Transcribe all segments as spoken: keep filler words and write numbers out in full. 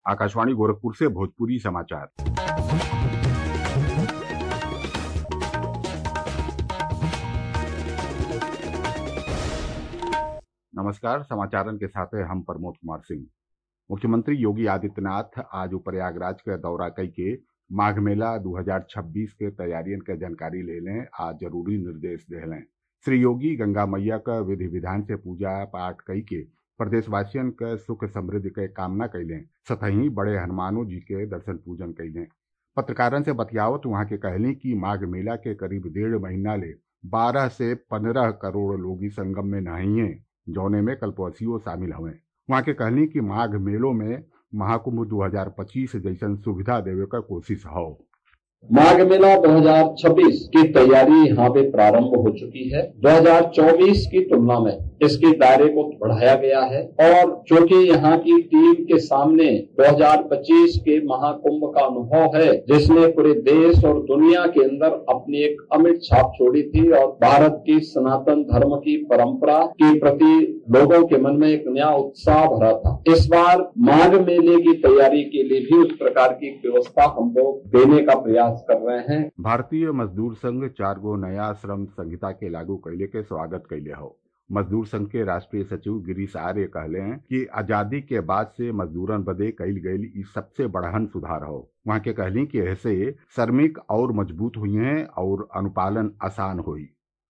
आकाशवाणी गोरखपुर से भोजपुरी समाचार। नमस्कार, समाचारन के साथ है हम प्रमोद कुमार सिंह। मुख्यमंत्री योगी आदित्यनाथ आज प्रयागराज के दौरा कई के माघ मेला दो हजार छब्बीस के तैयारियन के जानकारी ले लें आ जरूरी निर्देश दे लें। श्री योगी गंगा मैया का विधि विधान से पूजा पाठ कई के प्रदेशवासियन के सुख समृद्धि के कामना कैलें, सतही बड़े हनुमानो जी के दर्शन पूजन कैलें। पत्रकारन से बतियावत वहां के कहली कि माघ मेला के करीब डेढ़ महीना ले बारह से पंद्रह करोड़ लोगी संगम में नहाइए, जौने में कल्पवासियों शामिल हवें। वहां के कहनी कि माघ मेलों में महाकुंभ दो हजार पच्चीस जैसन सुविधा देवे का कोशिश हो। माघ मेला दो हजार छब्बीस की तैयारी यहाँ पे प्रारंभ हो चुकी है। दो हजार चौबीस की तुलना में इसके दायरे को बढ़ाया गया है और जो कि यहाँ की टीम के सामने दो हजार पच्चीस के महाकुंभ का अनुभव है, जिसने पूरे देश और दुनिया के अंदर अपनी एक अमिट छाप छोड़ी थी और भारत की सनातन धर्म की परंपरा के प्रति लोगों के मन में एक नया उत्साह भरा था। इस बार माघ मेले की तैयारी के लिए भी उस प्रकार की व्यवस्था हम लोग देने का प्रयास कर रहे हैं। भारतीय मजदूर संघ चार गो नया श्रम संहिता के लागू कैले के स्वागत कैले हो। मजदूर संघ के राष्ट्रीय सचिव गिरीश आर्य कहले हैं कि आजादी के बाद से मजदूरन बदे कैल गईल ई सबसे बड़हन सुधार हो। वहां के कहली कि ऐसे श्रमिक और मजबूत हुई हैं और अनुपालन आसान हुई।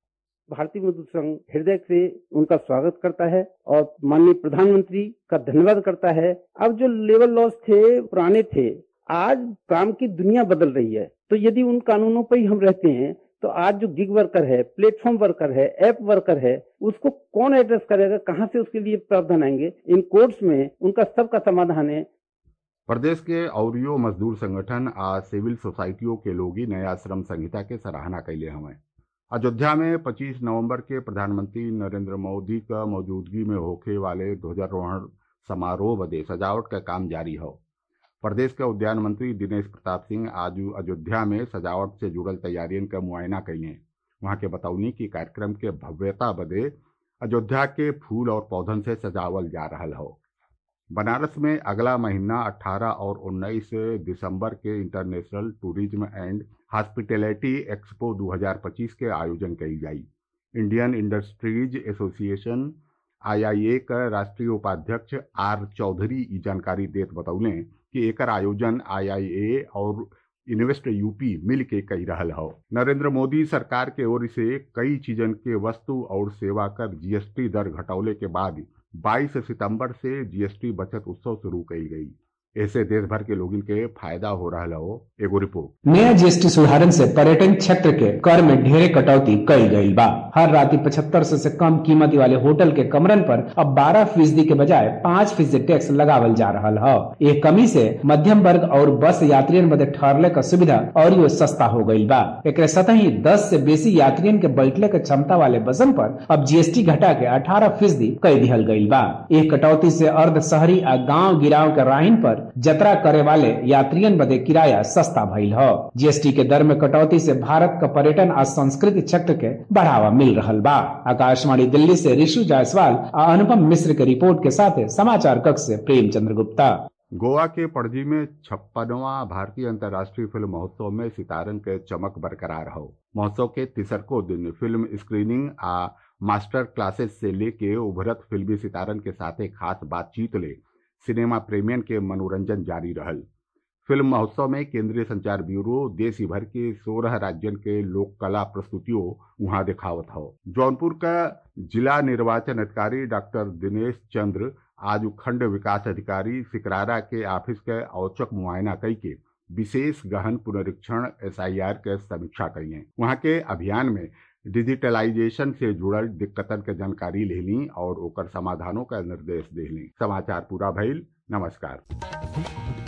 भारतीय मजदूर संघ हृदय से उनका स्वागत करता है और माननीय प्रधानमंत्री का धन्यवाद करता है। अब जो लेबर लॉस थे पुराने थे, आज काम की दुनिया बदल रही है, तो यदि उन कानूनों पर ही हम रहते हैं तो आज जो गिग वर्कर है, प्लेटफॉर्म वर्कर है, ऐप वर्कर है, उसको कौन एड्रेस करेगा, कहां से उसके लिए प्रावधान आएंगे? इन कोर्ट्स में उनका सबका समाधान है। प्रदेश के औरियो मजदूर संगठन आ सिविल सोसाइटियों के लोग ही नया श्रम संहिता के सराहना कैले हमें। अयोध्या में पच्चीस नवंबर के प्रधानमंत्री नरेंद्र मोदी का मौजूदगी में होखे वाले ध्वजारोहण समारोह बदे सजावट का काम जारी हो। प्रदेश के उद्यान मंत्री दिनेश प्रताप सिंह आज अयोध्या में सजावट से जुड़ल तैयारियन का मुआयना कैले। वहां के बतौनी कि कार्यक्रम के भव्यता बदे अयोध्या के फूल और पौधन से सजावल जा रहा हो। बनारस में अगला महीना अठारह और उन्नीस दिसंबर के international tourism and hospitality expo दो हजार पच्चीस के आयोजन कई जाई। Indian industries association I I A का राष्ट्रीय उपाध्यक्ष आर चौधरी ई जानकारी देत बतौले कि एकर आयोजन आई आई ए और इन्वेस्ट यूपी मिल के कई रहल हो। नरेंद्र मोदी सरकार के ओर से कई चीजन के वस्तु और सेवा कर जी एस टी दर घटौले के बाद बाईस सितंबर से जी एस टी बचत उत्सव शुरू कई गई। ऐसे देश भर के लोगों के फायदा हो रहा हो। एगो रिपोर्ट। नया जी एस टी सुधारन से पर्यटन क्षेत्र के कर में ढेरे कटौती कई गई बा। हर राति पचहत्तर सौ से कम कीमती वाले होटल के कमरन पर अब बारह फीसदी के बजाय पाँच फीसदी टैक्स लगावल जा रहा है। ये कमी से मध्यम वर्ग और बस यात्रियन बदे ठहरले का सुविधा और यो सस्ता हो गई बा। एक सतही दस से बेसी यात्रियन के बैठले के क्षमता वाले बसन पर अब जी एस टी घटा के अठारह फीसदी कई दिहल गई बा। एक कटौती से अर्ध शहरी आ गाँव गिराव के राइन पर जतरा करे वाले यात्रियन बदे किराया सस्ता भइल हो। जी एस टी के दर में कटौती से भारत का पर्यटन और संस्कृति क्षेत्र के बढ़ावा मिल रहा बा। आकाशवाणी दिल्ली से ऋषु जायसवाल और अनुपम मिश्र के रिपोर्ट के साथ समाचार कक्ष से प्रेमचंद्र गुप्ता। गोवा के पणजी में छप्पनवा भारतीय अंतर्राष्ट्रीय फिल्म महोत्सव में सितारन के चमक बरकरार हो। महोत्सव के तिसरको दिन फिल्म स्क्रीनिंग आ मास्टर क्लासेस से लेके उभरत फिल्मी सितारन के साथ खास बातचीत ले सिनेमा प्रेमियन के मनोरंजन जारी रहल। फिल्म महोत्सव में केंद्रीय संचार ब्यूरो देश भर के सोलह राज्यन के लोक कला प्रस्तुतियों वहां दिखावत हो। जौनपुर का जिला निर्वाचन अधिकारी डॉक्टर दिनेश चंद्र आज खंड विकास अधिकारी सिकरारा के ऑफिस के औचक मुआयना कई के विशेष गहन पुनरीक्षण एस आई आर के समीक्षा कई है। वहां के अभियान में डिजिटलाइजेशन से जुड़ल दिक्कतन के जानकारी ले ली और ओकर समाधानों का निर्देश दे ली। समाचार पूरा भइल। नमस्कार।